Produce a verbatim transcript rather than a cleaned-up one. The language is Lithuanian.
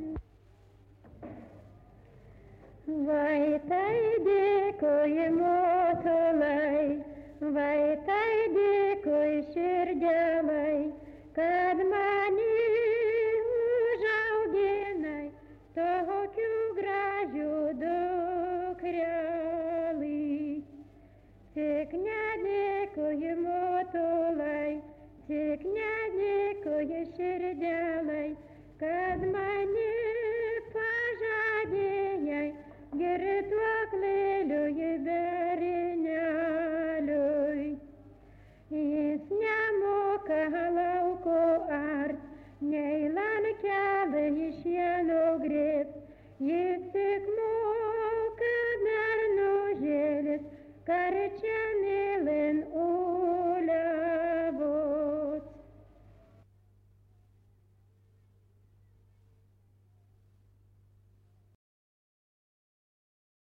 Vai tai dėkoju motulai, vai tai dėkoju širdelai, kad mane užauginai tokiu gražiu dukrelį. Tik nedėkoju motulai, tik nedėkoju širdelai, kad mane pažadėjai girtuoklėliui berineliui. Jis nemoka lauko art, nei lankelį iš šieno grėbt, jis tik moka